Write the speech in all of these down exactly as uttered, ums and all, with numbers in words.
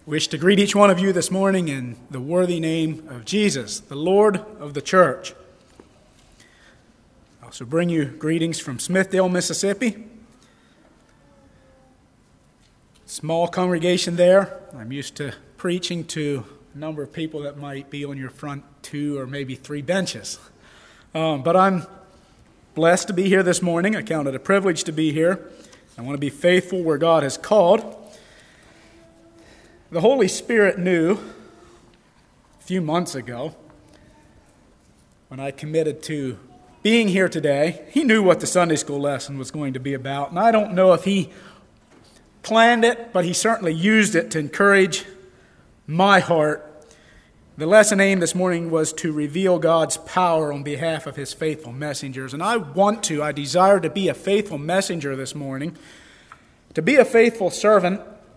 Wish to greet each one of you this morning in the worthy name of Jesus, the Lord of the church. I also bring you greetings from Smithdale, Mississippi. Small congregation there. I'm used to preaching to a number of people that might be on your front two or maybe three benches. Um, but I'm blessed to be here this morning. I count it a privilege to be here. I want to be faithful where God has called. The Holy Spirit knew a few months ago when I committed to being here today. He knew what the Sunday school lesson was going to be about, and I don't know if he planned it, but he certainly used it to encourage my heart. The lesson aim this morning was to reveal God's power on behalf of His faithful messengers, and I want to, I desire to be a faithful messenger this morning, to be a faithful servant.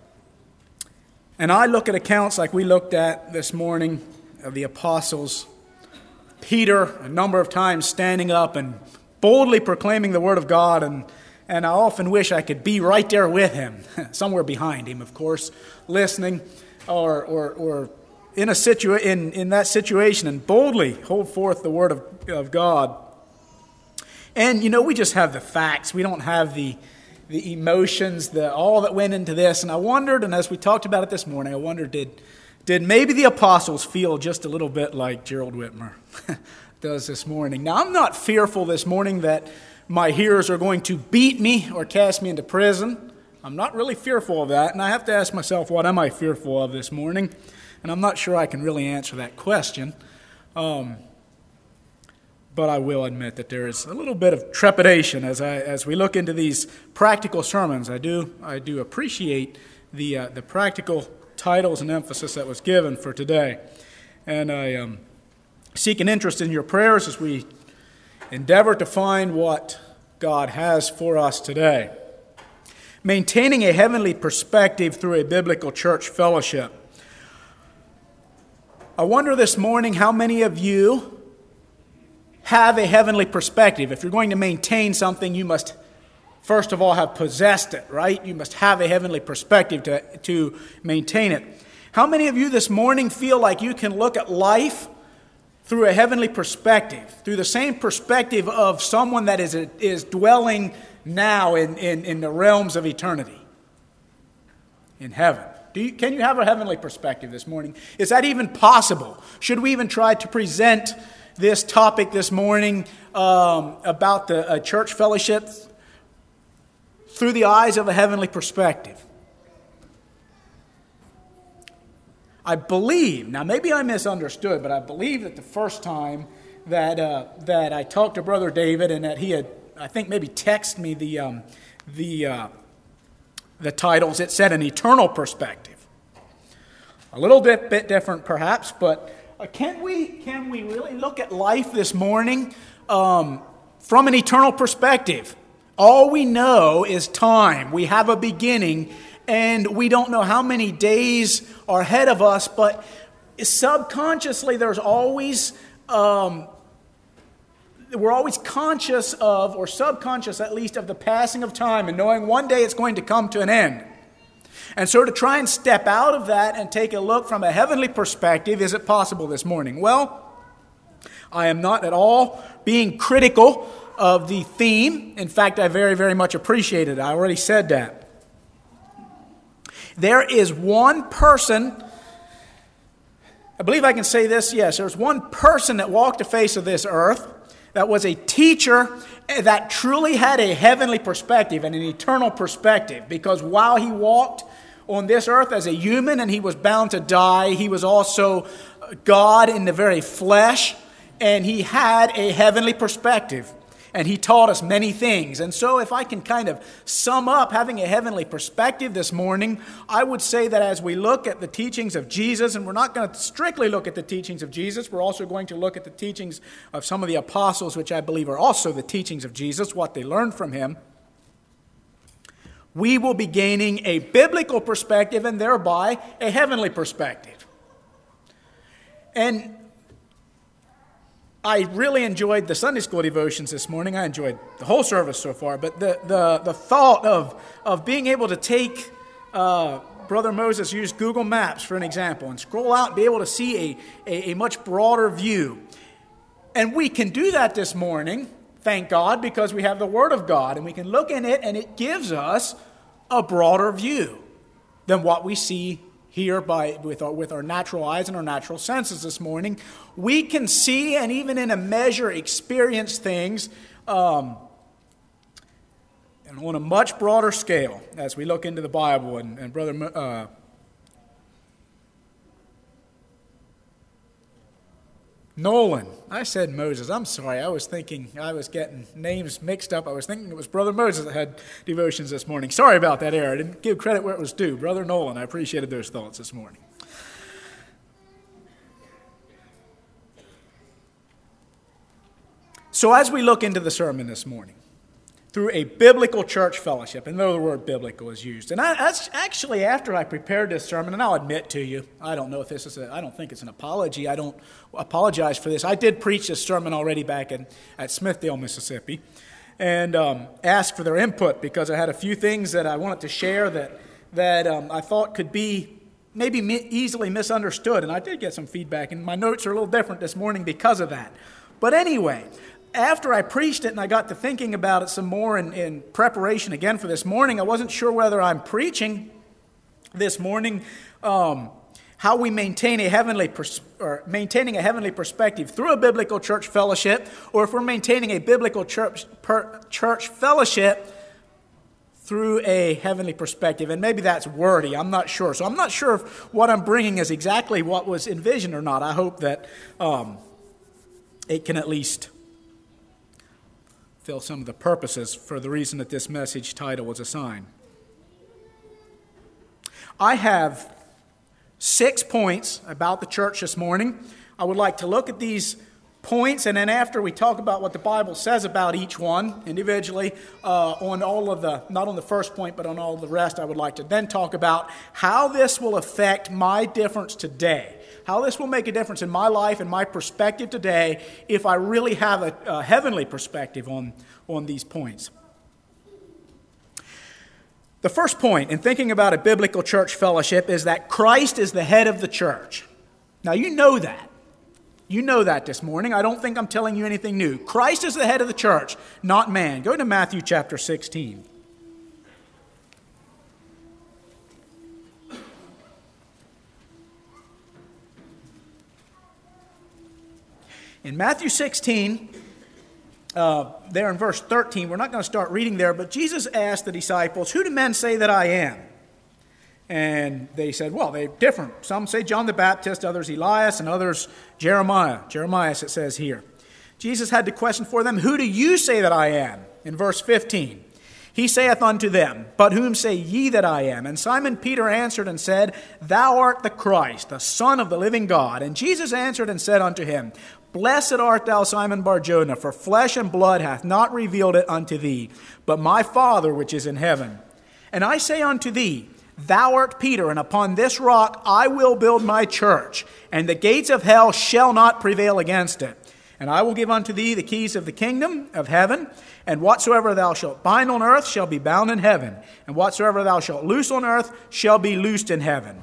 And I look at accounts like we looked at this morning of the apostles, Peter a number of times standing up and boldly proclaiming the Word of God, and, and I often wish I could be right there with him, somewhere behind him, of course, listening or or, or in a situa- in, in that situation and boldly hold forth the Word of, of God. And, you know, we just have the facts. We don't have the the emotions, the all that went into this. And I wondered, and as we talked about it this morning, I wondered, did did maybe the apostles feel just a little bit like Gerald Whitmer does this morning? Now, I'm not fearful this morning that my hearers are going to beat me or cast me into prison. I'm not really fearful of that, and I have to ask myself, what am I fearful of this morning? And I'm not sure I can really answer that question. Um But I will admit that there is a little bit of trepidation as I as we look into these practical sermons. I do I do appreciate the uh, the practical titles and emphasis that was given for today, and I um, seek an interest in your prayers as we endeavor to find what God has for us today. Maintaining a heavenly perspective through a biblical church fellowship. I wonder this morning how many of you have a heavenly perspective. If you're going to maintain something, you must first of all have possessed it, right? You must have a heavenly perspective to, to maintain it. How many of you this morning feel like you can look at life through a heavenly perspective, through the same perspective of someone that is, is dwelling now in, in, in the realms of eternity, in heaven? Do you, can you have a heavenly perspective this morning? Is that even possible? Should we even try to present this topic this morning um, about the uh, church fellowship through the eyes of a heavenly perspective? I believe, now maybe I misunderstood, but I believe that the first time that uh, that I talked to Brother David and that he had, I think maybe texted me the um, the uh, the titles, it said an eternal perspective. A little bit, bit different perhaps, but Uh, can we can we really look at life this morning um, from an eternal perspective? All we know is time. We have a beginning, and we don't know how many days are ahead of us, but subconsciously there's always, um, we're always conscious of, or subconscious at least, of the passing of time and knowing one day it's going to come to an end. And so to try and step out of that and take a look from a heavenly perspective, is it possible this morning? Well, I am not at all being critical of the theme. In fact, I very, very much appreciate it. I already said that. There is one person, I believe I can say this, yes, there's one person that walked the face of this earth that was a teacher that truly had a heavenly perspective and an eternal perspective, because while he walked on this earth as a human and he was bound to die, he was also God in the very flesh, and he had a heavenly perspective, and he taught us many things. And so if I can kind of sum up having a heavenly perspective this morning, I would say that as we look at the teachings of Jesus, and we're not going to strictly look at the teachings of Jesus, we're also going to look at the teachings of some of the apostles, which I believe are also the teachings of Jesus, what they learned from him, we will be gaining a biblical perspective and thereby a heavenly perspective. And I really enjoyed the Sunday school devotions this morning. I enjoyed the whole service so far, but the the, the thought of, of being able to take uh, Brother Moses used Google Maps for an example, and scroll out and be able to see a, a, a much broader view. And we can do that this morning, thank God, because we have the Word of God, and we can look in it, and it gives us a broader view than what we see here by with our, with our natural eyes and our natural senses this morning. We can see and even in a measure experience things um, and on a much broader scale as we look into the Bible. And, and Brother uh, Nolan, I said Moses. I'm sorry. I was thinking, I was getting names mixed up. I was thinking it was Brother Moses that had devotions this morning. Sorry about that error. I didn't give credit where it was due. Brother Nolan, I appreciated those thoughts this morning. So as we look into the sermon this morning, through a biblical church fellowship, and though the word biblical is used. And I, that's actually after I prepared this sermon, and I'll admit to you, I don't know if this is a, I don't think it's an apology. I don't apologize for this. I did preach this sermon already back in, at Smithdale, Mississippi, and um, asked for their input because I had a few things that I wanted to share that, that um, I thought could be maybe mi- easily misunderstood. And I did get some feedback, and my notes are a little different this morning because of that. But anyway, after I preached it and I got to thinking about it some more in, in preparation again for this morning, I wasn't sure whether I'm preaching this morning um, how we maintain a heavenly pers- or maintaining a heavenly perspective through a biblical church fellowship, or if we're maintaining a biblical church per, church fellowship through a heavenly perspective. And maybe that's wordy. I'm not sure. So I'm not sure if what I'm bringing is exactly what was envisioned or not. I hope that um, it can at least fill some of the purposes for the reason that this message title was assigned. I have six points about the church this morning. I would like to look at these points, and then after we talk about what the Bible says about each one individually, uh, on all of the, not on the first point, but on all of the rest, I would like to then talk about how this will affect my difference today. How this will make a difference in my life and my perspective today if I really have a, a heavenly perspective on, on these points. The first point in thinking about a biblical church fellowship is that Christ is the head of the church. Now, you know that. You know that this morning. I don't think I'm telling you anything new. Christ is the head of the church, not man. Go to Matthew chapter sixteen. In Matthew sixteen, uh, there in verse thirteen, we're not going to start reading there, but Jesus asked the disciples, "Who do men say that I am?" And they said, well, they're different. Some say John the Baptist, others Elias, and others Jeremiah. Jeremiah, it says here. Jesus had the question for them, "Who do you say that I am?" In verse fifteen. He saith unto them, "But whom say ye that I am?" And Simon Peter answered and said, "Thou art the Christ, the Son of the living God." And Jesus answered and said unto him, "Blessed art thou, Simon Bar-Jonah, for flesh and blood hath not revealed it unto thee, but my Father which is in heaven. And I say unto thee, Thou art Peter, and upon this rock I will build my church, and the gates of hell shall not prevail against it. And I will give unto thee the keys of the kingdom of heaven, and whatsoever thou shalt bind on earth shall be bound in heaven, and whatsoever thou shalt loose on earth shall be loosed in heaven."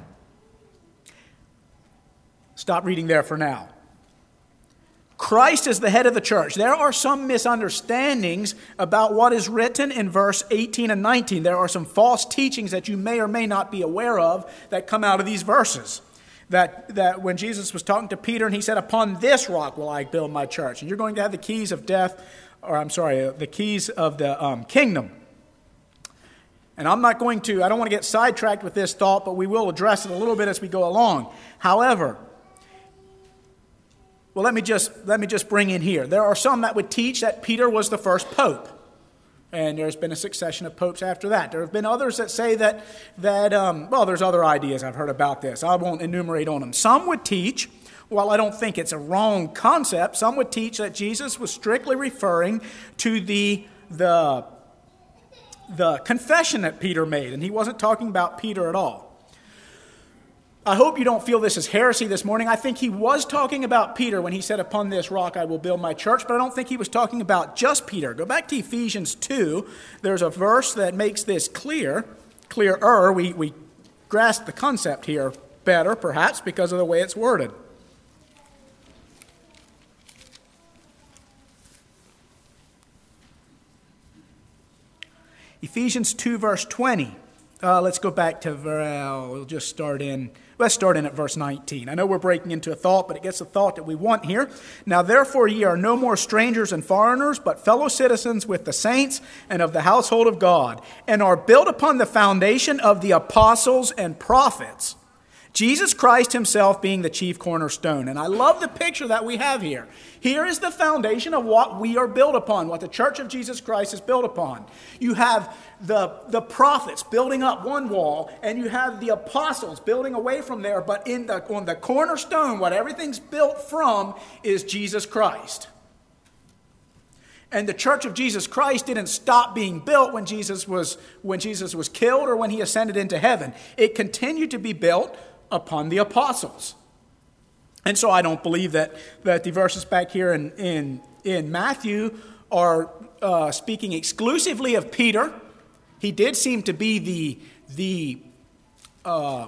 Stop reading there for now. Christ is the head of the church. There are some misunderstandings about what is written in verse eighteen and nineteen. There are some false teachings that you may or may not be aware of that come out of these verses. That, that when Jesus was talking to Peter and he said, "Upon this rock will I build my church." And you're going to have the keys of death, or I'm sorry, the keys of the um, kingdom. And I'm not going to, I don't want to get sidetracked with this thought, but we will address it a little bit as we go along. However, Well, let me just let me just bring in here. There are some that would teach that Peter was the first pope, and there's been a succession of popes after that. There have been others that say that that um, well, there's other ideas I've heard about this. I won't enumerate on them. Some would teach, while I don't think it's a wrong concept, some would teach that Jesus was strictly referring to the the the confession that Peter made, and he wasn't talking about Peter at all. I hope you don't feel this is heresy this morning. I think he was talking about Peter when he said, "Upon this rock I will build my church," but I don't think he was talking about just Peter. Go back to Ephesians two. There's a verse that makes this clear, clearer. We, we grasp the concept here better, perhaps because of the way it's worded. Ephesians two, verse twenty. Uh, let's go back to, uh, we'll just start in, let's start in at verse nineteen. I know we're breaking into a thought, but it gets the thought that we want here. Now therefore ye are no more strangers and foreigners, but fellow citizens with the saints and of the household of God, and are built upon the foundation of the apostles and prophets, Jesus Christ himself being the chief cornerstone. And I love the picture that we have here. Here is the foundation of what we are built upon, what the Church of Jesus Christ is built upon. You have the, the prophets building up one wall, and you have the apostles building away from there, but in the, on the cornerstone, what everything's built from is Jesus Christ. And the Church of Jesus Christ didn't stop being built when Jesus was, when Jesus was killed or when he ascended into heaven. It continued to be built upon the apostles. And so I don't believe that, that the verses back here in, in, in Matthew are uh, speaking exclusively of Peter. He did seem to be the, the um,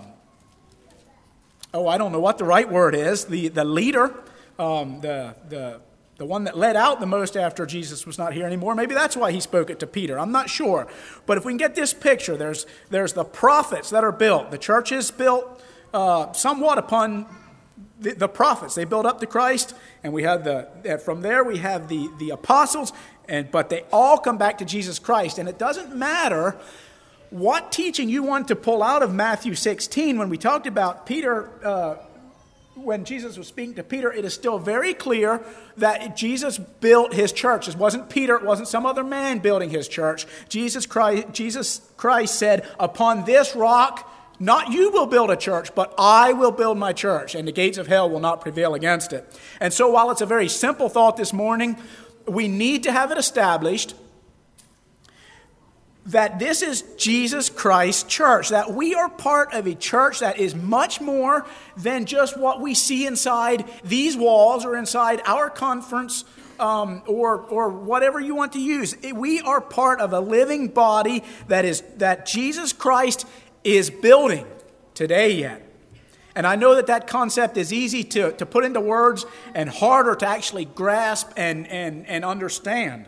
oh, I don't know what the right word is, the, the leader, um, the, the, the one that led out the most after Jesus was not here anymore. Maybe that's why he spoke it to Peter. I'm not sure. But if we can get this picture, there's, there's the prophets that are built. The church is built Uh, somewhat upon the, the prophets. They build up to Christ, and we have the from there we have the the apostles, and but they all come back to Jesus Christ. And it doesn't matter what teaching you want to pull out of Matthew sixteen. When we talked about Peter, uh, when Jesus was speaking to Peter, it is still very clear that Jesus built his church. It wasn't Peter, it wasn't some other man building his church. Jesus Christ, Jesus Christ said, "Upon this rock, not you will build a church, but I will build my church, and the gates of hell will not prevail against it." And so while it's a very simple thought this morning, we need to have it established that this is Jesus Christ's church, that we are part of a church that is much more than just what we see inside these walls or inside our conference um, or, or whatever you want to use. We are part of a living body that is that Jesus Christ is building today yet. And I know that that concept is easy to, to put into words and harder to actually grasp and, and, and understand.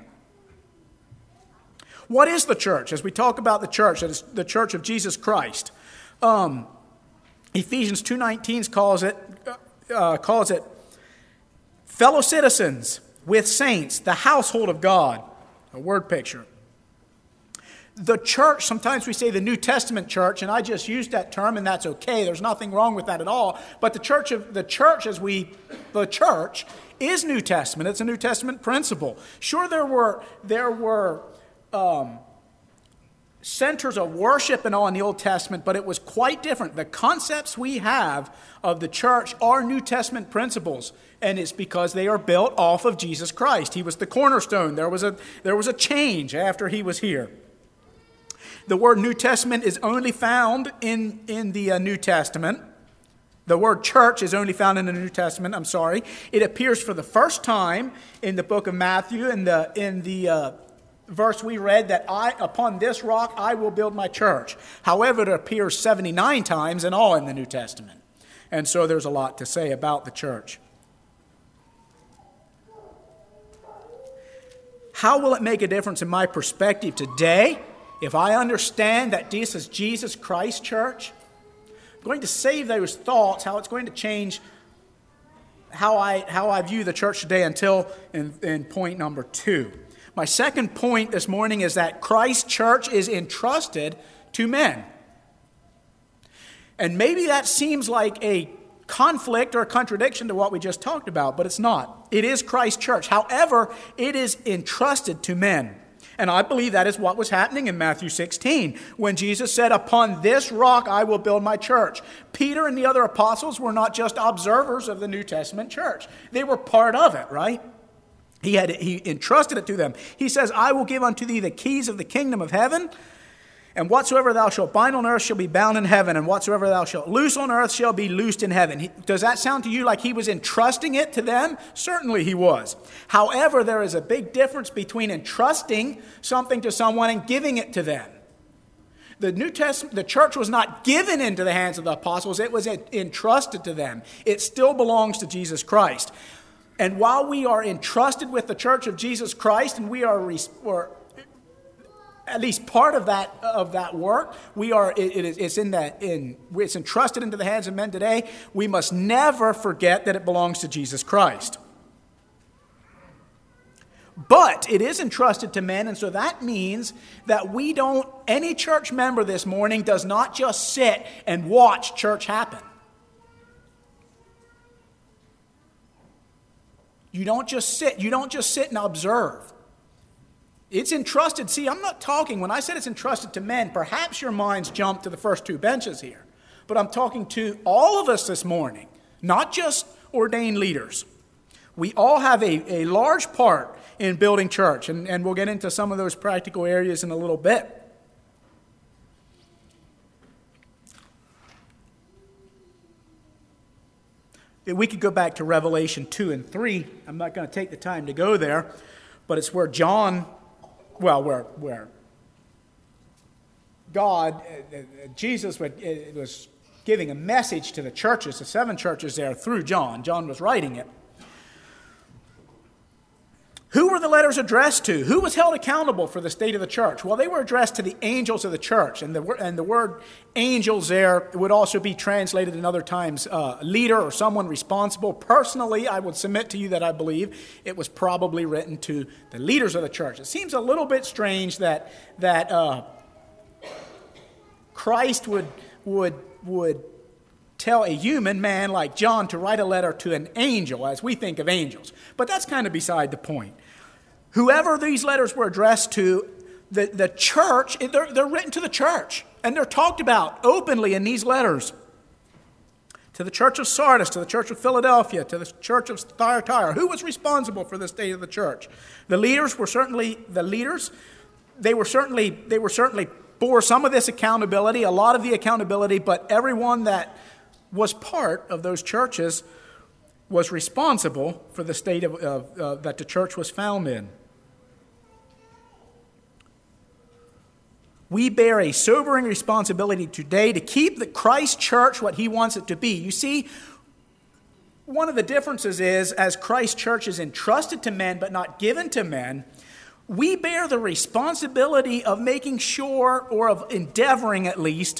What is the church? As we talk about the church, that is the church of Jesus Christ. Um, Ephesians two nineteen calls it, uh, calls it fellow citizens with saints, the household of God. A word picture. The church, sometimes we say the New Testament church, and I just used that term, and that's okay. There's nothing wrong with that at all. But the church of the church, as we, the church is New Testament. It's a New Testament principle. Sure, there were there were um, centers of worship and all in the Old Testament, but it was quite different. The concepts we have of the church are New Testament principles, and it's because they are built off of Jesus Christ. He was the cornerstone. There was a there was a change after he was here. The word New Testament is only found in, in the uh, New Testament. The word church is only found in the New Testament, I'm sorry. It appears for the first time in the book of Matthew in the, in the uh, verse we read that I, upon this rock I will build my church. However, it appears seventy-nine times in all in the New Testament. And so there's a lot to say about the church. How will it make a difference in my perspective today if I understand that this is Jesus Christ's church? I'm going to save those thoughts, how it's going to change how I how I view the church today until in, in point number two. My second point this morning is that Christ's church is entrusted to men. And maybe that seems like a conflict or a contradiction to what we just talked about, but it's not. It is Christ's church. However, it is entrusted to men. And I believe that is what was happening in Matthew sixteen when Jesus said, "Upon this rock I will build my church." Peter and the other apostles were not just observers of the New Testament church. They were part of it, right? He had he entrusted it to them. He says, "I will give unto thee the keys of the kingdom of heaven, and whatsoever thou shalt bind on earth shall be bound in heaven, and whatsoever thou shalt loose on earth shall be loosed in heaven." He, does that sound to you like he was entrusting it to them? Certainly he was. However, there is a big difference between entrusting something to someone and giving it to them. The New Testament, the church was not given into the hands of the apostles. It was entrusted to them. It still belongs to Jesus Christ. And while we are entrusted with the church of Jesus Christ, and we are, or at least part of that of that work, we are. It, it is. It's in that. In it's entrusted into the hands of men today. We must never forget that it belongs to Jesus Christ. But it is entrusted to men, and so that means that we don't, any church member this morning does not just sit and watch church happen. You don't just sit, you don't just sit and observe. It's entrusted, see, I'm not talking, when I said it's entrusted to men, perhaps your minds jump to the first two benches here. But I'm talking to all of us this morning, not just ordained leaders. We all have a, a large part in building church, and, and we'll get into some of those practical areas in a little bit. We could go back to Revelation two and three. I'm not going to take the time to go there, but it's where John, well, where where God, uh, Jesus would, uh, was giving a message to the churches, the seven churches there through John. John was writing it. Who were the letters addressed to? Who was held accountable for the state of the church? Well, they were addressed to the angels of the church. And the, and the word angels there would also be translated in other times uh, leader or someone responsible. Personally, I would submit to you that I believe it was probably written to the leaders of the church. It seems a little bit strange that that uh, Christ would would would tell a human man like John to write a letter to an angel, as we think of angels. But that's kind of beside the point. Whoever these letters were addressed to, the, the church, they're, they're written to the church. And they're talked about openly in these letters. To the church of Sardis, to the church of Philadelphia, to the church of Thyatira. Who was responsible for the state of the church? The leaders were certainly, the leaders, they were certainly, they were certainly bore some of this accountability, a lot of the accountability, but everyone that was part of those churches was responsible for the state of, of uh, that the church was found in. We bear a sobering responsibility today to keep the Christ church what he wants it to be. You see, one of the differences is, as Christ church is entrusted to men but not given to men, we bear the responsibility of making sure, or of endeavoring at least,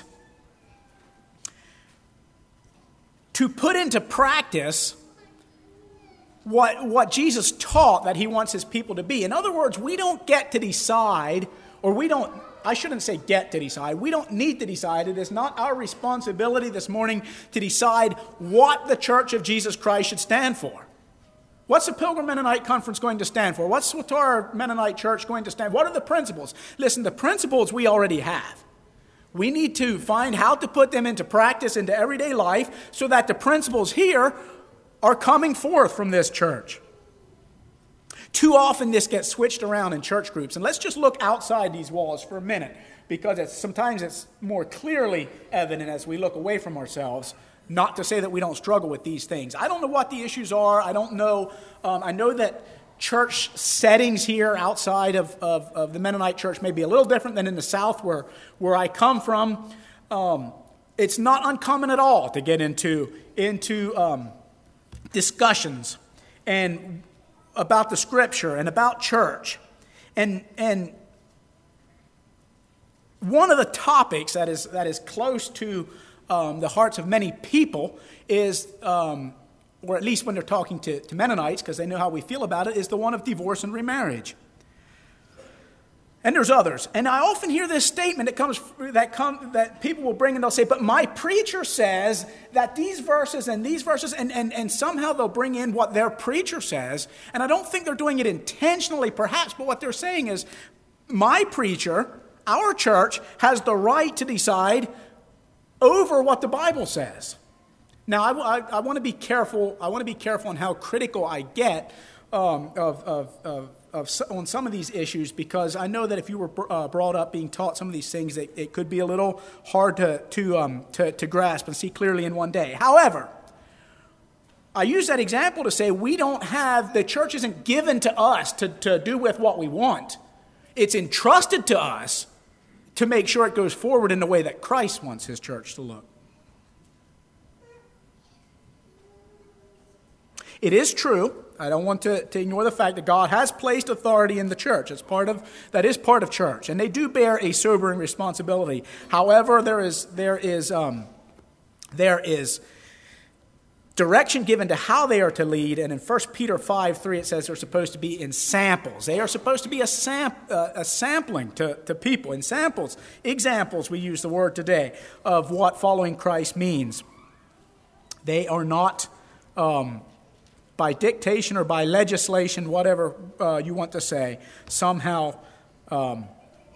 to put into practice what, what Jesus taught that he wants his people to be. In other words, we don't get to decide, or we don't, I shouldn't say get to decide, we don't need to decide. It is not our responsibility this morning to decide what the Church of Jesus Christ should stand for. What's the Pilgrim Mennonite Conference going to stand for? What's Swatara Mennonite Church going to stand for? What are the principles? Listen, the principles we already have. We need to find how to put them into practice, into everyday life, so that the principles here are coming forth from this church. Too often this gets switched around in church groups. And let's just look outside these walls for a minute, because it's, sometimes it's more clearly evident as we look away from ourselves. Not to say that we don't struggle with these things. I don't know what the issues are. I don't know. Um, I know that church settings here outside of, of, of the Mennonite church may be a little different than in the South where, where I come from. Um, it's not uncommon at all to get into, into um, discussions and about the Scripture and about church. And, and one of the topics that is, that is close to um, the hearts of many people is... Um, or at least when they're talking to, to Mennonites, because they know how we feel about it, is the one of divorce and remarriage. And there's others. And I often hear this statement that comes that come that people will bring and they'll say, but my preacher says that these verses and these verses, and, and, and somehow they'll bring in what their preacher says. And I don't think they're doing it intentionally, perhaps, but what they're saying is, my preacher, our church, has the right to decide over what the Bible says. Now, I, I, I want to be careful. I want to be careful on how critical I get um, of, of, of, of on some of these issues, because I know that if you were uh, brought up being taught some of these things, it, it could be a little hard to to, um, to to grasp and see clearly in one day. However, I use that example to say we don't have, the church isn't given to us to, to do with what we want. It's entrusted to us to make sure it goes forward in the way that Christ wants his church to look. It is true, I don't want to, to ignore the fact that God has placed authority in the church. It's part of, that is part of church, and they do bear a sobering responsibility. However, there is, there is, um, there is direction given to how they are to lead, and in First Peter five three it says they're supposed to be in samples. They are supposed to be a, sam- uh, a sampling to, to people, in samples, examples, we use the word today, of what following Christ means. They are not, um, by dictation or by legislation, whatever uh, you want to say, somehow um,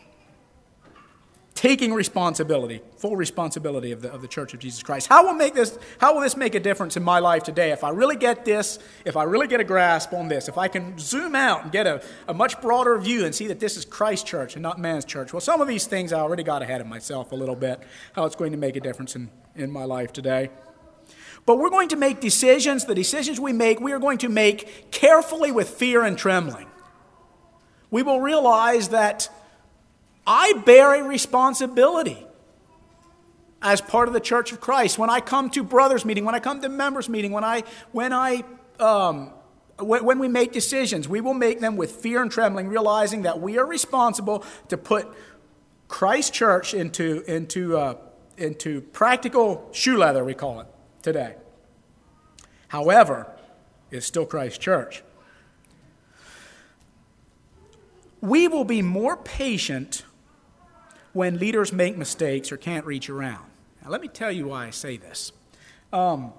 taking responsibility, full responsibility of the of the Church of Jesus Christ. How will make this? How will this make a difference in my life today? If I really get this, if I really get a grasp on this, if I can zoom out and get a, a much broader view and see that this is Christ's church and not man's church. Well, some of these things I already got ahead of myself a little bit, how it's going to make a difference in, in my life today. But we're going to make decisions. The decisions we make, we are going to make carefully with fear and trembling. We will realize that I bear a responsibility as part of the Church of Christ. When I come to brothers' meeting, when I come to members' meeting, when I when I um, when, when we make decisions, we will make them with fear and trembling, realizing that we are responsible to put Christ's church into into uh, into practical shoe leather, we call it today. However, it's still Christ's church. We will be more patient when leaders make mistakes or can't reach around. Now, let me tell you why I say this. Um,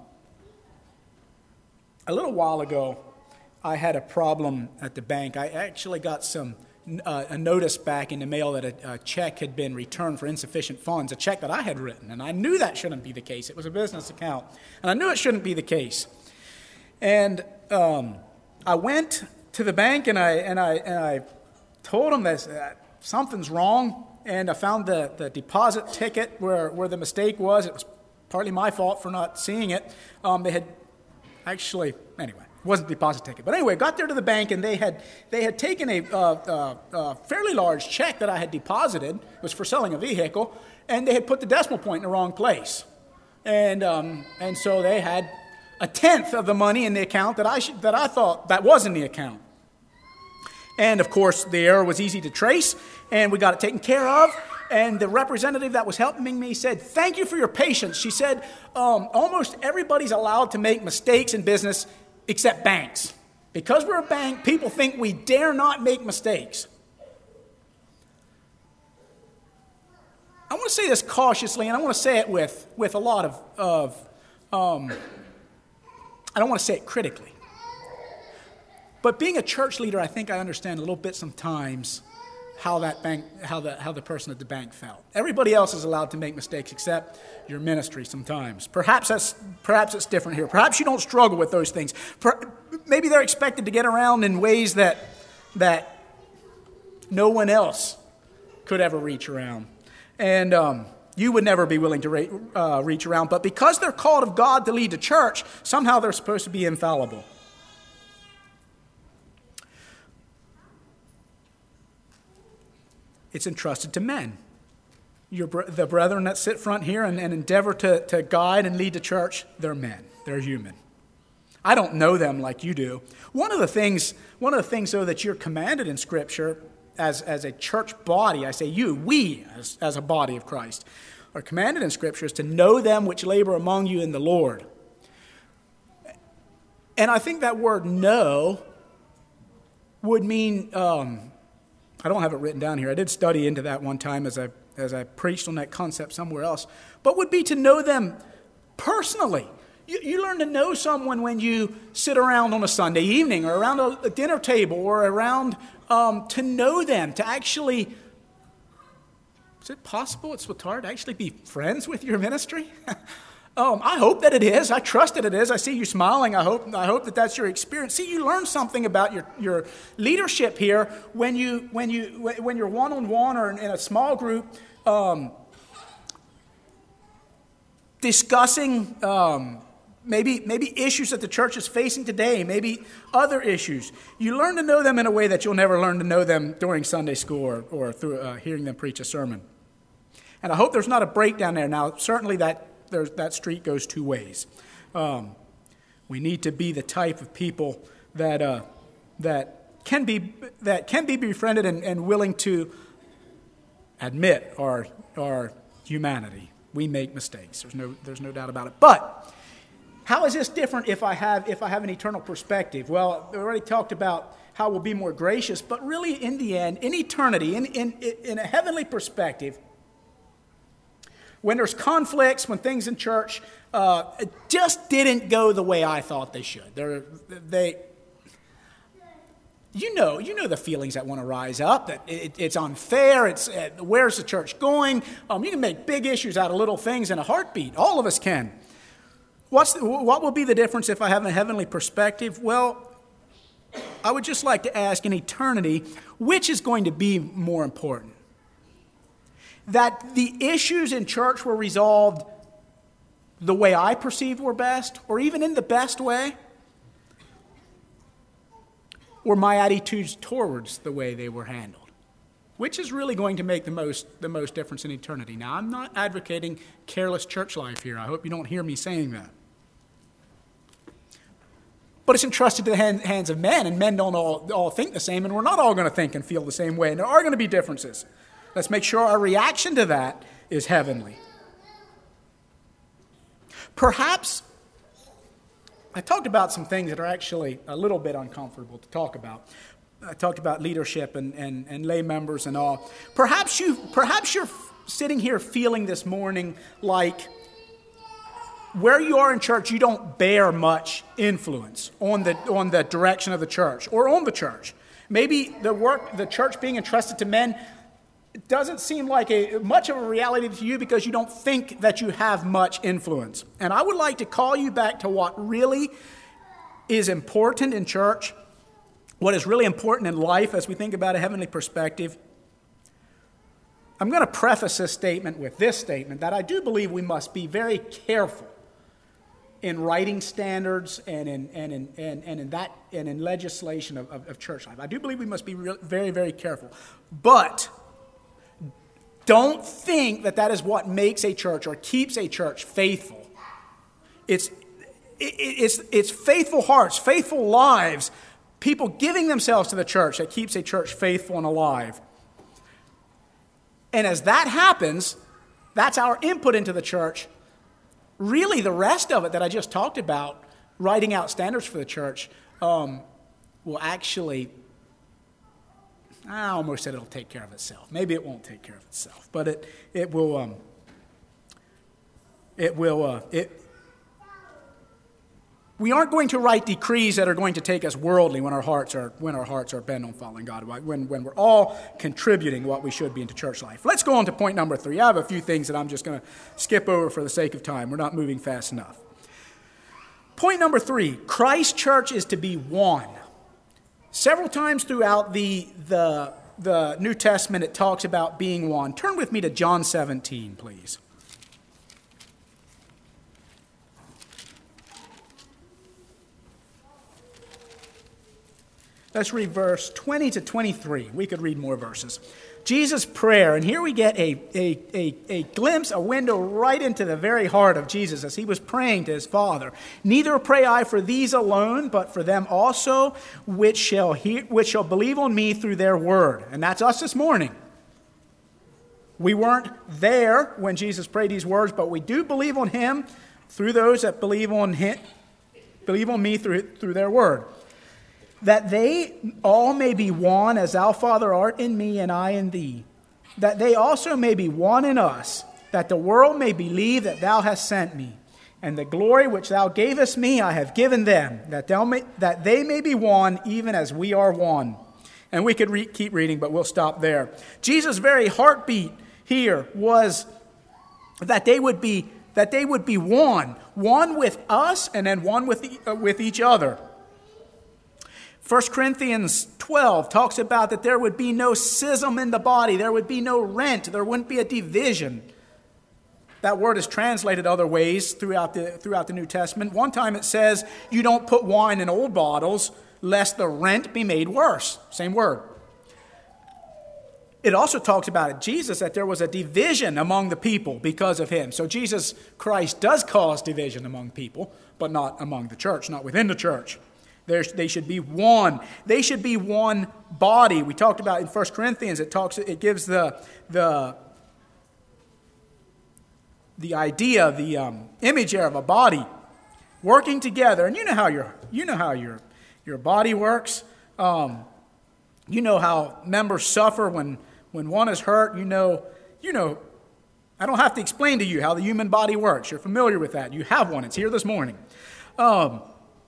a little while ago, I had a problem at the bank. I actually got some uh, a notice back in the mail that a, a check had been returned for insufficient funds, a check that I had written, and I knew that shouldn't be the case. It was a business account, and I knew it shouldn't be the case. And um, I went to the bank, and I and I and I told them that uh, something's wrong. And I found the, the deposit ticket where, where the mistake was. It was partly my fault for not seeing it. Um, they had actually, anyway, it wasn't the deposit ticket. But anyway, got there to the bank, and they had they had taken a uh, uh, uh, fairly large check that I had deposited. It was for selling a vehicle, and they had put the decimal point in the wrong place. And um, and so they had a tenth of the money in the account that I should, that I thought that was in the account. And, of course, the error was easy to trace, and we got it taken care of. And the representative that was helping me said, "Thank you for your patience." She said, um, almost everybody's allowed to make mistakes in business except banks. Because we're a bank, people think we dare not make mistakes. I want to say this cautiously, and I want to say it with, with a lot of, of um, I don't want to say it critically. But being a church leader, I think I understand a little bit sometimes how that bank, how the how the person at the bank felt. Everybody else is allowed to make mistakes except your ministry sometimes. Perhaps that's perhaps it's different here. Perhaps you don't struggle with those things. Per, maybe they're expected to get around in ways that that no one else could ever reach around, and um, you would never be willing to re, uh, reach around. But because they're called of God to lead the church, somehow they're supposed to be infallible. It's entrusted to men. Your, the brethren that sit front here and, and endeavor to, to guide and lead the church, they're men. They're human. I don't know them like you do. One of the things, one of the things though, that you're commanded in Scripture as, as a church body, I say you, we as, as a body of Christ, are commanded in Scripture is to know them which labor among you in the Lord. And I think that word know would mean... Um, I don't have it written down here. I did study into that one time as I as I preached on that concept somewhere else. But would be to know them personally. You, you learn to know someone when you sit around on a Sunday evening or around a, a dinner table or around um, to know them, to actually, is it possible, it's what's hard, to actually be friends with your ministry? Um, I hope that it is. I trust that it is. I see you smiling. I hope I hope that that's your experience. See, you learn something about your, your leadership here when you when you when you're one on one or in a small group um, discussing um, maybe maybe issues that the church is facing today, maybe other issues. You learn to know them in a way that you'll never learn to know them during Sunday school or, or through uh, hearing them preach a sermon. And I hope there's not a breakdown there. Now, certainly that there's, that street goes two ways. Um, we need to be the type of people that uh, that can be that can be befriended and, and willing to admit our our humanity. We make mistakes. There's no there's no doubt about it. But how is this different if I have if I have an eternal perspective? Well, we already talked about how we'll be more gracious, but really in the end, in eternity, in in, in a heavenly perspective, when there's conflicts, when things in church uh, just didn't go the way I thought they should, They're, they, you know, you know the feelings that want to rise up. That it, it's unfair. It's uh, where's the church going? Um, you can make big issues out of little things in a heartbeat. All of us can. What's the, what will be the difference if I have a heavenly perspective? Well, I would just like to ask in eternity, which is going to be more important? That the issues in church were resolved the way I perceived were best, or even in the best way, or my attitudes towards the way they were handled? Which is really going to make the most the most difference in eternity? Now, I'm not advocating careless church life here. I hope you don't hear me saying that. But it's entrusted to the hand, hands of men, and men don't all, all think the same, and we're not all going to think and feel the same way, and there are going to be differences. Let's make sure our reaction to that is heavenly. Perhaps, I talked about some things that are actually a little bit uncomfortable to talk about. I talked about leadership and, and, and lay members and all. Perhaps, you, perhaps you're sitting here feeling this morning like where you are in church, you don't bear much influence on the on the direction of the church or on the church. Maybe the work, the church being entrusted to men, it doesn't seem like a much of a reality to you because you don't think that you have much influence. And I would like to call you back to what really is important in church, what is really important in life as we think about a heavenly perspective. I'm going to preface this statement with this statement, that I do believe we must be very careful in writing standards and in and in and, and in that and in legislation of, of, of church life. I do believe we must be real, very, very careful. But don't think that that is what makes a church or keeps a church faithful. It's it, it's it's faithful hearts, faithful lives, people giving themselves to the church that keeps a church faithful and alive. And as that happens, that's our input into the church. Really, the rest of it that I just talked about, writing out standards for the church, um, will actually, I almost said it'll take care of itself. Maybe it won't take care of itself, but it it will. Um, it will. Uh, it. We aren't going to write decrees that are going to take us worldly when our hearts are when our hearts are bent on following God. When when we're all contributing what we should be into church life. Let's go on to point number three. I have a few things that I'm just going to skip over for the sake of time. We're not moving fast enough. Point number three: Christ's church is to be one. Several times throughout the the the New Testament, it talks about being one. Turn with me to John seventeen, please. Let's read verse twenty to twenty-three. We could read more verses. Jesus' prayer, and here we get a, a, a, a glimpse, a window right into the very heart of Jesus as he was praying to his Father. Neither pray I for these alone, but for them also which shall hear, which shall believe on me through their word. And that's us this morning. We weren't there when Jesus prayed these words, but we do believe on him through those that believe on him, believe on me through, through their word. That they all may be one, as thou, Father, art in me, and I in thee. That they also may be one in us, that the world may believe that thou hast sent me. And the glory which thou gavest me I have given them, that thou may, that they may be one, even as we are one. And we could re- keep reading, but we'll stop there. Jesus' very heartbeat here was that they would be that they would be one, one with us, and then one with e- uh, with each other. First Corinthians twelve talks about that there would be no schism in the body. There would be no rent. There wouldn't be a division. That word is translated other ways throughout the, throughout the New Testament. One time it says, you don't put wine in old bottles, lest the rent be made worse. Same word. it also talks about it, Jesus, that there was a division among the people because of him. So Jesus Christ does cause division among people, but not among the church, not within the church. There's, they should be one. They should be one body. We talked about in First Corinthians, it talks, it gives the the the idea, the um, image there of a body working together. And you know how your you know how your your body works. Um, you know how members suffer when when one is hurt. You know you know. I don't have to explain to you how the human body works. You're familiar with that. You have one. It's here this morning. Um,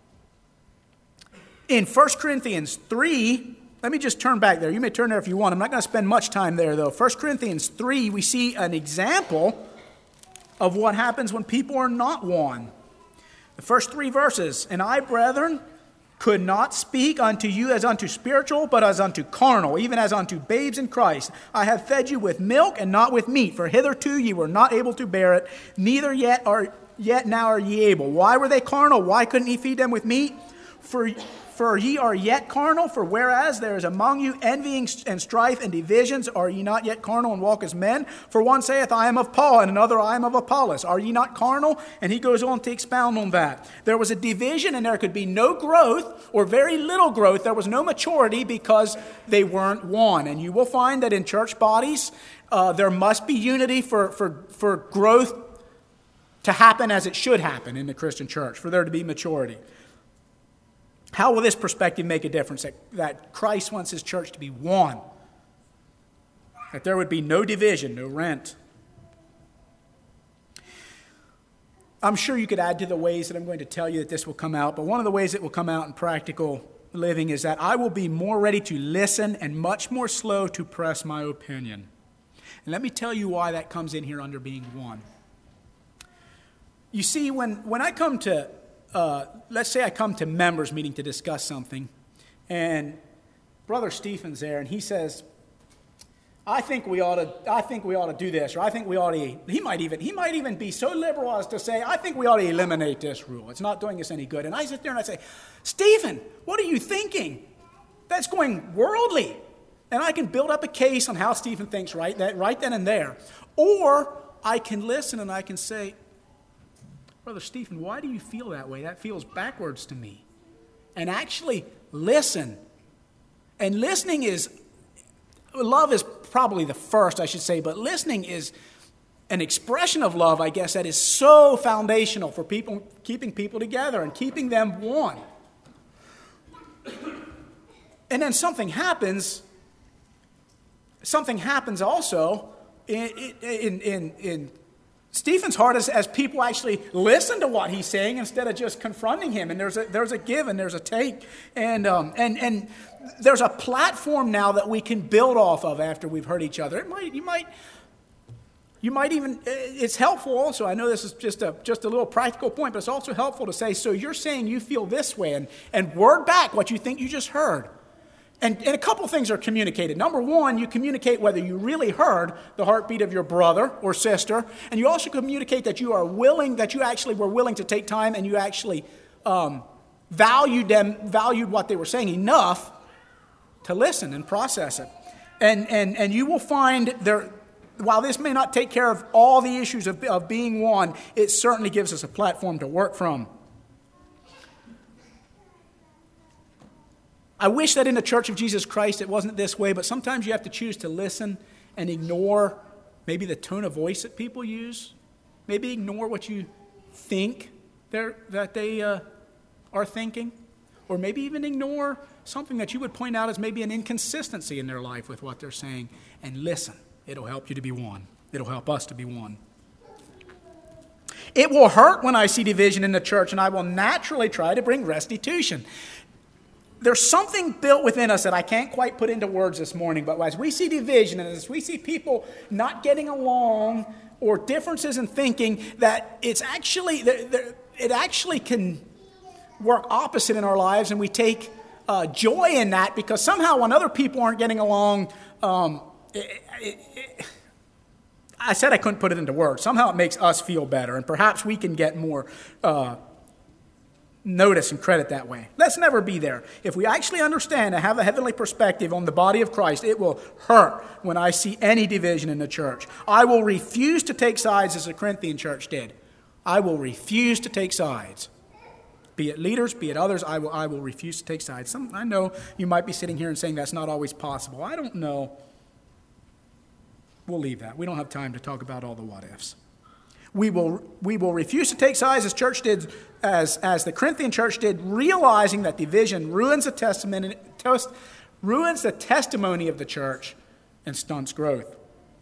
in First Corinthians three, let me just turn back there. You may turn there if you want. I'm not going to spend much time there, though. First Corinthians three, we see an example of what happens when people are not one. The first three verses, "And I, brethren, could not speak unto you as unto spiritual, but as unto carnal, even as unto babes in Christ. I have fed you with milk and not with meat, for hitherto ye were not able to bear it, neither yet are yet now are ye able." Why were they carnal? Why couldn't he feed them with meat? For For ye are yet carnal, for whereas there is among you envying and strife and divisions, are ye not yet carnal and walk as men? For one saith, I am of Paul, and another, I am of Apollos. Are ye not carnal? And he goes on to expound on that. There was a division, and there could be no growth, or very little growth. There was no maturity because they weren't one. And you will find that in church bodies, uh, there must be unity for, for, for growth to happen as it should happen in the Christian church, for there to be maturity. How will this perspective make a difference? That, that Christ wants his church to be one. That there would be no division, no rent. I'm sure you could add to the ways that I'm going to tell you that this will come out, but one of the ways it will come out in practical living is that I will be more ready to listen and much more slow to press my opinion. And let me tell you why that comes in here under being one. You see, when, when I come to Uh, let's say I come to members meeting to discuss something, and Brother Stephen's there, and he says, "I think we ought to. I think we ought to do this," or "I think we ought to." He might even he might even be so liberal as to say, "I think we ought to eliminate this rule. It's not doing us any good." And I sit there and I say, "Stephen, what are you thinking? That's going worldly." And I can build up a case on how Stephen thinks right that right then and there, or I can listen and I can say, "Brother Stephen, why do you feel that way? That feels backwards to me." And actually listen. And listening is, love is probably the first, I should say, but listening is an expression of love, I guess, that is so foundational for people, keeping people together and keeping them one. And then something happens, something happens also in, in, in, in Stephen's heart is as people actually listen to what he's saying instead of just confronting him. And there's a there's a give and there's a take. And um, and and there's a platform now that we can build off of after we've heard each other. It might you might you might even it's helpful also. I know this is just a just a little practical point, but it's also helpful to say, so you're saying you feel this way, and, and word back what you think you just heard. And, and a couple things are communicated. Number one, you communicate whether you really heard the heartbeat of your brother or sister, and you also communicate that you are willing, that you actually were willing to take time and you actually um, valued them, valued what they were saying enough to listen and process it. And and and you will find there, while this may not take care of all the issues of, of being one, it certainly gives us a platform to work from. I wish that in the Church of Jesus Christ it wasn't this way, but sometimes you have to choose to listen and ignore maybe the tone of voice that people use. Maybe ignore what you think they're, that they uh, are thinking. Or maybe even ignore something that you would point out as maybe an inconsistency in their life with what they're saying. And listen. It'll help you to be one. It'll help us to be one. It will hurt when I see division in the church, and I will naturally try to bring restitution. There's something built within us that I can't quite put into words this morning, but as we see division and as we see people not getting along or differences in thinking, that it's actually, it actually can work opposite in our lives, and we take uh, joy in that because somehow when other people aren't getting along, um, it, it, it, I said I couldn't put it into words. Somehow it makes us feel better, and perhaps we can get more uh, notice and credit that way. Let's never be there. If we actually understand and have a heavenly perspective on the body of Christ, it will hurt when I see any division in the church. I will refuse to take sides as the Corinthian church did. I will refuse to take sides. Be it leaders, be it others, I will, I will refuse to take sides. Some, I know you might be sitting here and saying that's not always possible. I don't know. We'll leave that. We don't have time to talk about all the what-ifs. We will, we will refuse to take sides as church did, as, as the Corinthian church did, realizing that division ruins the testament, test, ruins the testimony of the church and stunts growth.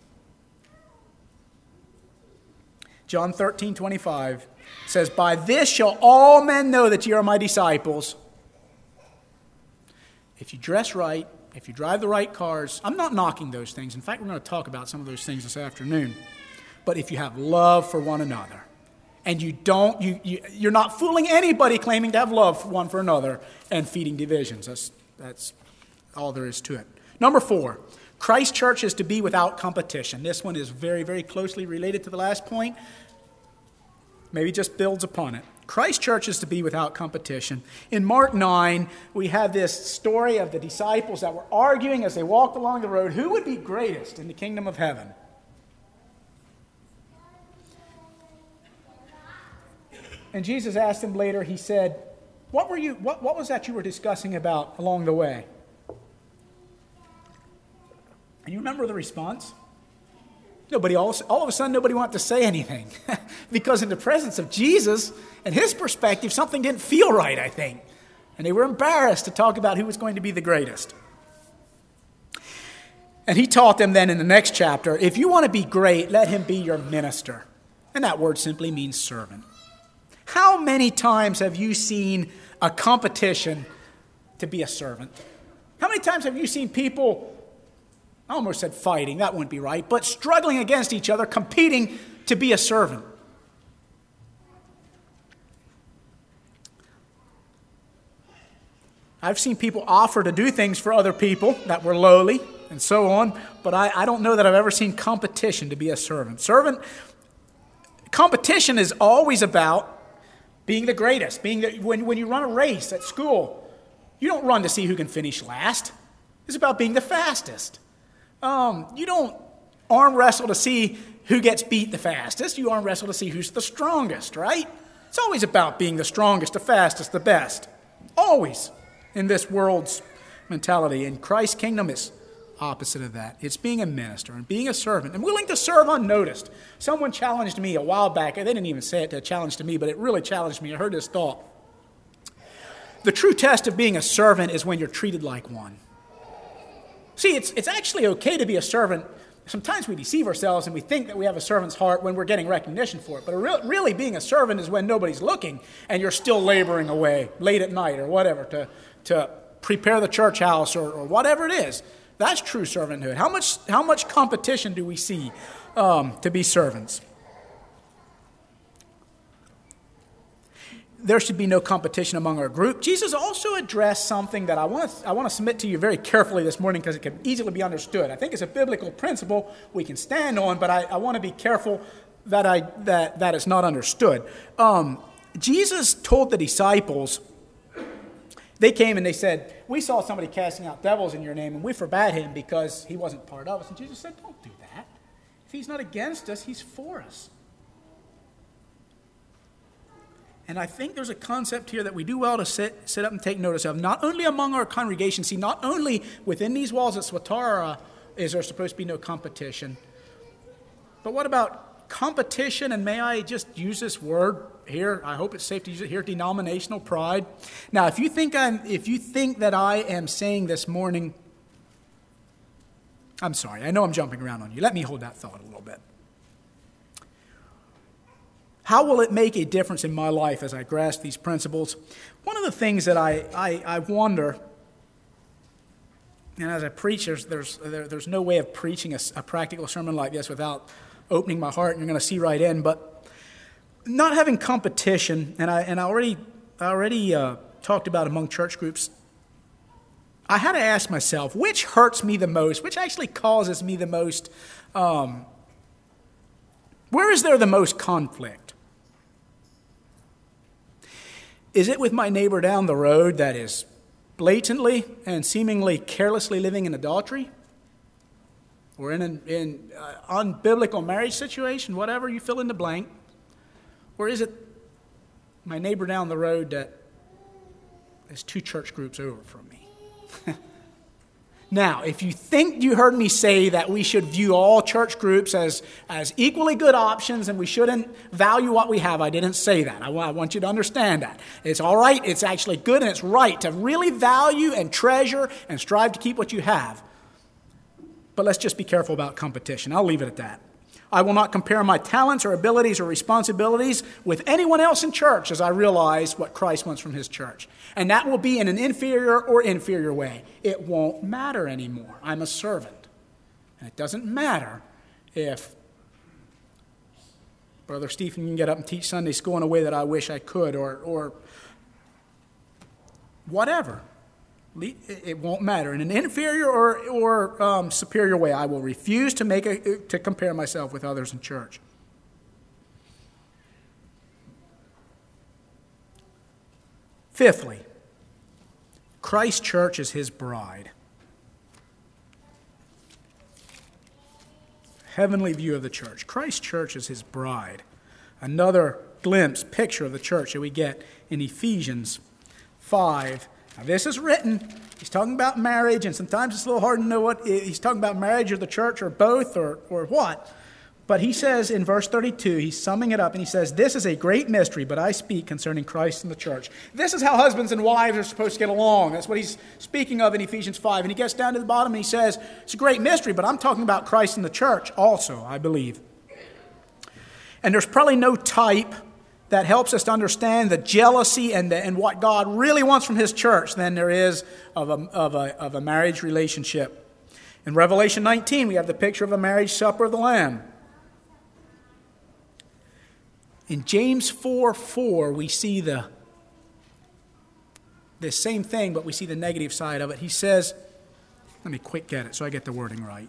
John thirteen twenty-five says, "By this shall all men know that ye are my disciples, if you dress right, if you drive the right cars." I'm not knocking those things. In fact, we're going to talk about some of those things this afternoon. But if you have love for one another, and you don't, you, you, you're not fooling anybody claiming to have love for one for another and feeding divisions. That's, that's all there is to it. Number four, Christ Church is to be without competition. This one is very, very closely related to the last point. Maybe just builds upon it. Christ Church is to be without competition. In Mark nine, we have this story of the disciples that were arguing as they walked along the road, who would be greatest in the kingdom of heaven? And Jesus asked them later, he said, what were you, what, what was that you were discussing about along the way? And you remember the response? Nobody, all, all of a sudden, nobody wanted to say anything. Because in the presence of Jesus and his perspective, something didn't feel right, I think. And they were embarrassed to talk about who was going to be the greatest. And he taught them then in the next chapter, if you want to be great, let him be your minister. And that word simply means servant. How many times have you seen a competition to be a servant? How many times have you seen people, I almost said fighting, that wouldn't be right, but struggling against each other, competing to be a servant? I've seen people offer to do things for other people that were lowly and so on, but I, I don't know that I've ever seen competition to be a servant. Servant, competition is always about being the greatest. Being the, when, when you run a race at school, you don't run to see who can finish last. It's about being the fastest. Um, you don't arm wrestle to see who gets beat the fastest. You arm wrestle to see who's the strongest, right? It's always about being the strongest, the fastest, the best. Always in this world's mentality. In Christ's kingdom, it's opposite of that. It's being a minister and being a servant and willing to serve unnoticed. Someone challenged me a while back. They didn't even say it to challenge to me, but it really challenged me. I heard this thought. The true test of being a servant is when you're treated like one. See, it's, it's actually okay to be a servant. Sometimes we deceive ourselves and we think that we have a servant's heart when we're getting recognition for it. But re- really being a servant is when nobody's looking and you're still laboring away late at night or whatever to, to prepare the church house or, or whatever it is. That's true servanthood. How much, how much competition do we see um, to be servants? There should be no competition among our group. Jesus also addressed something that I want to I want to submit to you very carefully this morning because it can easily be understood. I think it's a biblical principle we can stand on, but I, I want to be careful that I that that is not understood. Um, Jesus told the disciples, they came and they said, we saw somebody casting out devils in your name, and we forbade him because he wasn't part of us. And Jesus said, don't do that. If he's not against us, he's for us. And I think there's a concept here that we do well to sit, sit up and take notice of. Not only among our congregation, see, not only within these walls at Swatara is there supposed to be no competition, but what about competition, and may I just use this word here, I hope it's safe to use it here, denominational pride. Now, if you think I'm, if you think that I am saying this morning, I'm sorry, I know I'm jumping around on you. Let me hold that thought a little bit. How will it make a difference in my life as I grasp these principles? One of the things that I, I, I wonder, and as a preacher, there's, there, there's no way of preaching a, a practical sermon like this without opening my heart, and you're going to see right in, but not having competition, and I and I already, I already uh, talked about among church groups, I had to ask myself, which hurts me the most, which actually causes me the most, um, where is there the most conflict? Is it with my neighbor down the road that is blatantly and seemingly carelessly living in adultery? Or in an in, uh, unbiblical marriage situation, whatever, you fill in the blank? Or is it my neighbor down the road that is two church groups over from me? Now, if you think you heard me say that we should view all church groups as, as equally good options and we shouldn't value what we have, I didn't say that. I, I want you to understand that. It's all right, it's actually good, and it's right to really value and treasure and strive to keep what you have. But let's just be careful about competition. I'll leave it at that. I will not compare my talents or abilities or responsibilities with anyone else in church as I realize what Christ wants from his church. And that will be in an inferior or inferior way. It won't matter anymore. I'm a servant. And it doesn't matter if Brother Stephen can get up and teach Sunday school in a way that I wish I could, or, or whatever. It won't matter. In an inferior or, or um, superior way, I will refuse to make a, to compare myself with others in church. Fifthly, Christ's church is his bride. Heavenly view of the church. Christ's church is his bride. Another glimpse, picture of the church that we get in Ephesians five. Now, this is written. He's talking about marriage, and sometimes it's a little hard to know what he's talking about, marriage or the church or both or, or what. But he says in verse thirty-two, he's summing it up, and he says, "This is a great mystery, but I speak concerning Christ and the church." This is how husbands and wives are supposed to get along. That's what he's speaking of in Ephesians five. And he gets down to the bottom and he says, it's a great mystery, but I'm talking about Christ and the church also, I believe. And there's probably no type that helps us to understand the jealousy and, the, and what God really wants from his church than there is of a, of, a, of a marriage relationship. In Revelation nineteen, we have the picture of a marriage supper of the Lamb. In James four four, we see the, the same thing, but we see the negative side of it. He says, let me quick get it so I get the wording right.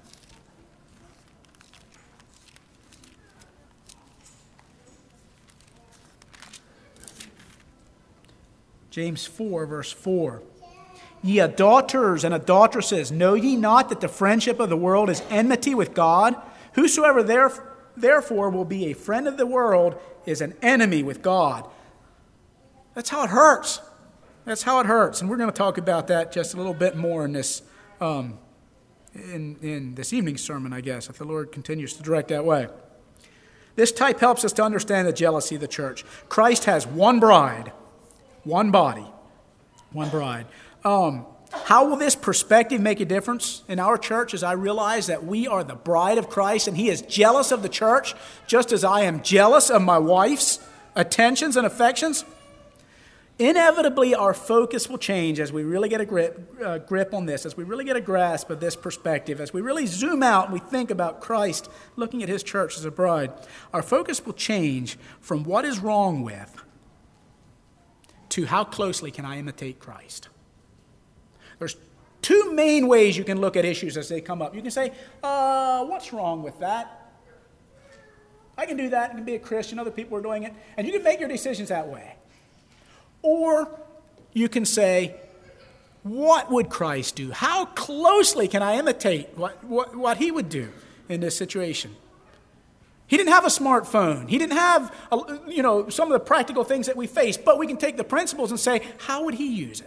James four, verse four. "Ye adulterers and adulteresses, know ye not that the friendship of the world is enmity with God? Whosoever therefore will be a friend of the world is an enemy with God." That's how it hurts. That's how it hurts. And we're going to talk about that just a little bit more in this, um, in, in this evening's sermon, I guess, if the Lord continues to direct that way. This type helps us to understand the jealousy of the church. Christ has one bride. One body, one bride. Um, how will this perspective make a difference in our church as I realize that we are the bride of Christ and he is jealous of the church just as I am jealous of my wife's attentions and affections? Inevitably, our focus will change as we really get a grip, uh, grip on this, as we really get a grasp of this perspective, as we really zoom out and we think about Christ looking at his church as a bride. Our focus will change from what is wrong with to how closely can I imitate Christ. There's two main ways you can look at issues as they come up. You can say, uh, what's wrong with that? I can do that. I can be a Christian. Other people are doing it. And you can make your decisions that way. Or you can say, what would Christ do? How closely can I imitate what, what, what he would do in this situation? He didn't have a smartphone. He didn't have, a, you know, some of the practical things that we face. But we can take the principles and say, how would he use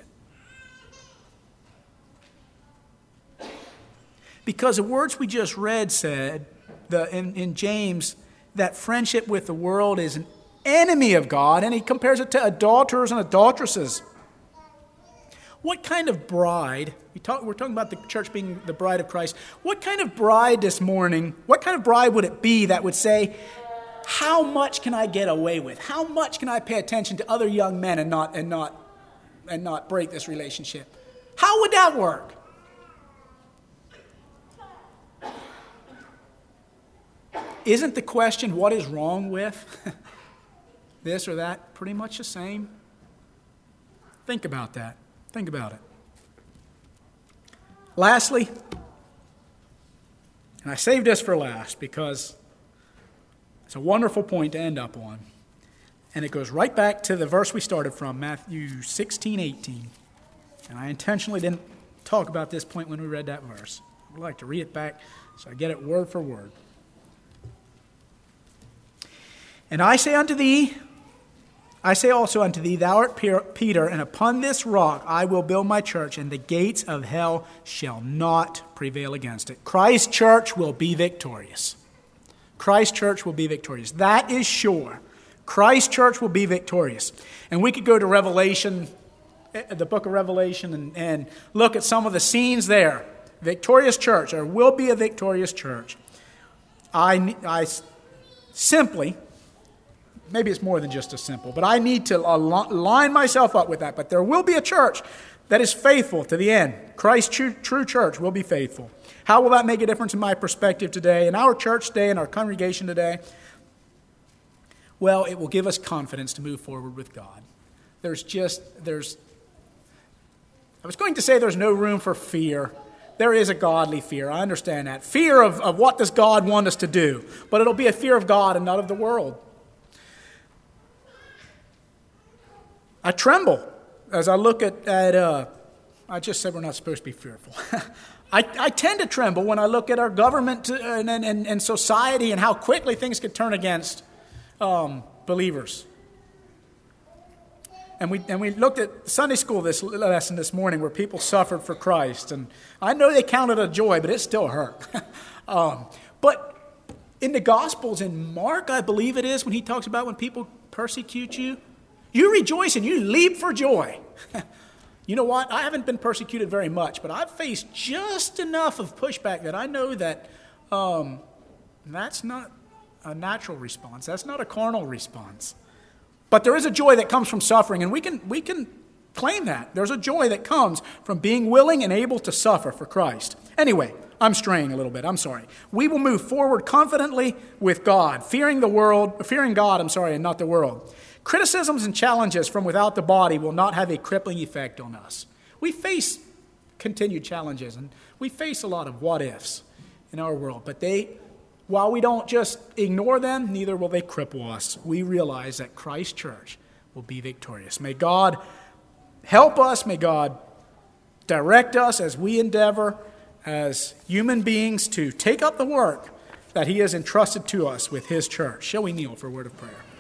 it? Because the words we just read said the, in, in James that friendship with the world is an enemy of God, and he compares it to adulterers and adulteresses. What kind of bride, we talk, we're talking about the church being the bride of Christ, what kind of bride this morning, what kind of bride would it be that would say, how much can I get away with? How much can I pay attention to other young men and not, and not, and not break this relationship? How would that work? Isn't the question, what is wrong with this or that, pretty much the same? Think about that. Think about it. Lastly, and I saved this for last because it's a wonderful point to end up on, And it goes right back to the verse we started from, Matthew sixteen eighteen. And I intentionally didn't talk about this point when we read that verse. I'd like to read it back so I get it word for word. And I say unto thee, I say also unto thee, thou art Peter, and upon this rock I will build my church, and the gates of hell shall not prevail against it. Christ's church will be victorious. Christ's church will be victorious. That is sure. Christ's church will be victorious. And we could go to Revelation, the book of Revelation, and, and look at some of the scenes there. Victorious church. There will be a victorious church. I, I simply, maybe it's more than just a simple, but I need to line myself up with that. But there will be a church that is faithful to the end. Christ's true, true church will be faithful. How will that make a difference in my perspective today, in our church today, in our congregation today? Well, it will give us confidence to move forward with God. There's just, there's, I was going to say there's no room for fear. There is a godly fear. I understand that. Fear of, of what does God want us to do. But it'll be a fear of God and not of the world. I tremble as I look at, at uh, I just said we're not supposed to be fearful. I, I tend to tremble when I look at our government and, and, and society and how quickly things could turn against um, believers. And we and we looked at Sunday school this lesson this morning where people suffered for Christ. And I know they counted a joy, but it still hurt. um, but in the Gospels, in Mark, I believe it is, when he talks about when people persecute you, you rejoice and you leap for joy. You know what? I haven't been persecuted very much, but I've faced just enough of pushback that I know that um, that's not a natural response. That's not a carnal response. But there is a joy that comes from suffering, and we can we can claim that. There's a joy that comes from being willing and able to suffer for Christ. Anyway, I'm straying a little bit. I'm sorry. We will move forward confidently with God, fearing the world, fearing God, I'm sorry, and not the world. Criticisms and challenges from without the body will not have a crippling effect on us. We face continued challenges, and we face a lot of what-ifs in our world, but they, while we don't just ignore them, neither will they cripple us. We realize that Christ's church will be victorious. May God help us. May God direct us as we endeavor as human beings to take up the work that he has entrusted to us with his church. Shall we kneel for a word of prayer?